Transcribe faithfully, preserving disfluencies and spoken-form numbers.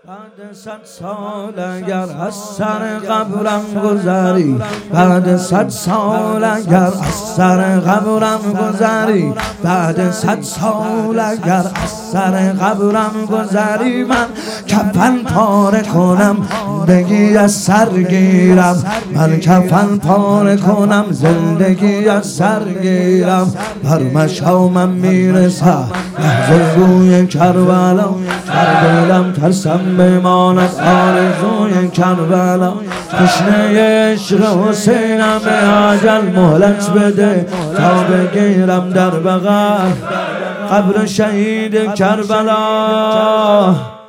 بعد صد سال اگر از سر قبرم گذری، بعد صد سال اگر از سر قبرم گذری، بعد صد سال اگر از سر قبرم گذری، من کفن پاره کنم زندگی از سر گیرم، من کفن پاره کنم زندگی از سر گیرم. بر مشامم میرسه لحظه روی کربلا، در دلم ترسم بماند آرزوی کربلا. تشنه عشق حسینم به اجل مهلت بده تا بگیرم در بغل قبر شهید کربلا.